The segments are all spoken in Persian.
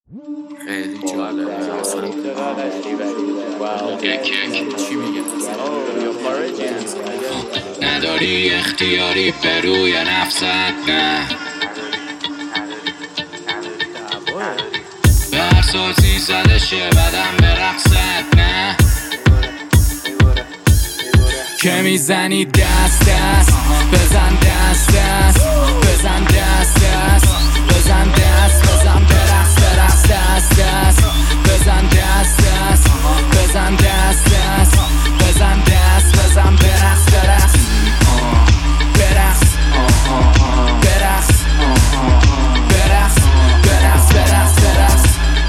خیلی جالبه اصلا. چی میگه؟ نداری اختیاری به روی نفست، نه به هر سازی زدشه بدم به رقصت، نه که میزنی دست دست بزن دست دست بزن دست دست بزن دست بزن برقص برقص دست دست بزن دست دست بزن دست دست بزن دست بزن برقص برقص برقص برقص برقص برقص برقص برقص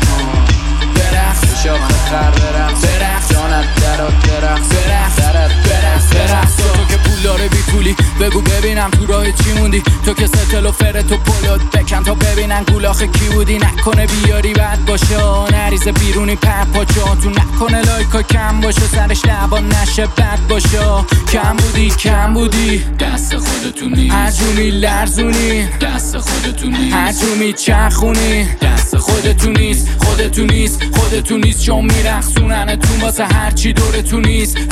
برقص شاخ خر برقص جانت درات برقص برقص تو که پول داره بی پولی بگو ببینم تو راه چی موندی، تو که ستل و فرت و پلوت بکن تا ببینن گولاخ کی بودی، نکنه بیاری بد باشه نریزه بیرونی پر پاچه تو، نکنه لایکا کم باشه سرش لبا نشه بد باشه، کم بودی دست خودتونی هجومی لرزونی دست خودتونی هجومی چرخونی دست خودتونیست خودتونیست چون میرخصونن تو واسه هرچی دورتون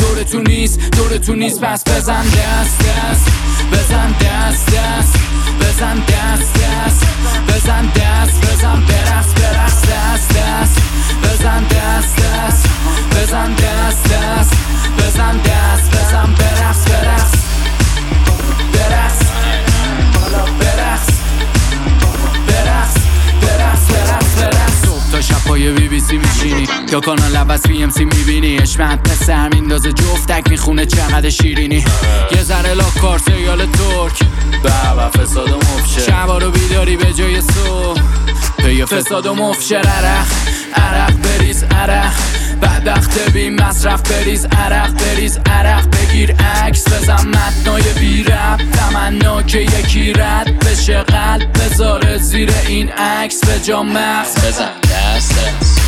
نیست پس بزن دست دست بزن دست دست بزن دست دست بزن دست بزن برقص برقص دست دست بزن دست دست بزن دست دست بزن دست بزن برقص برقص برقص برقص برقص برقص برقص برقص صبح تا شب پای BBC میشینی یا کانال عوض BMC میبینی، اشمت پسر میندازه جفتک میخونه چقدر شیرینی، یه ذره لاک کار سیال ترک بابا فساد و مفشه شبا رو بیداری به جای صبح پی فساد و مفشه، عرق بریز عرق بدبخت بی مصرف بریز عرق بگیر عکس بزن متنای بی رب تمنا که یکی رد بشه قلب بذاره زیر این عکس به جا مغز بزن دست دست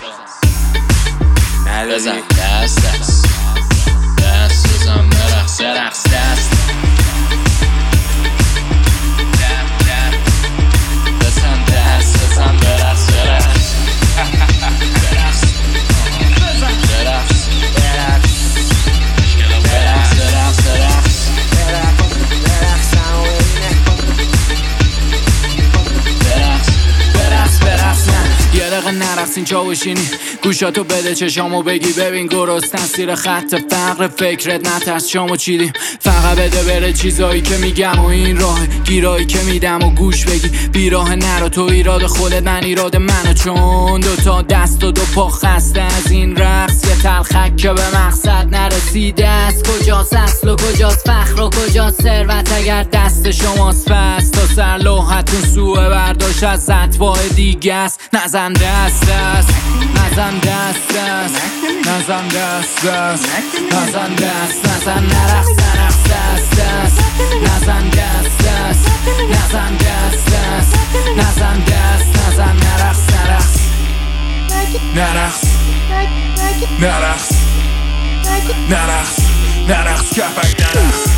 بزن دست دست دست بزن برقص برقص دست بزن دست بزن برقص برقص برقص بزن برقص برقص برقص برقص برقص یه دقیقه نرقصین چاوشینی گوشاتو بده چشامو بگی ببین گرستن سیر خط فقر فکرت نترس شامو چیدیم فقط بده بره چیزایی که میگم و این راه گیرایی که میدم و گوش بگی بیراه نرو تو ایراد خودت من ایراد منو، چون دوتا دست و دو پا خسته از این رقص یه تلخک که به مقصد نرسیده است، کجاست اصل و کجاست فخر و کجاست ثروت اگر دست شماست پس تا سر لوحتون سوء برداشت از اتباع دیگه است، نزن دست دست نزن دست دست نزن دست دست نزن دست نزن نرقص دست دست نزن دست دست نزن دست دست نزن دست نزن نرقص نرقص کپک نرقص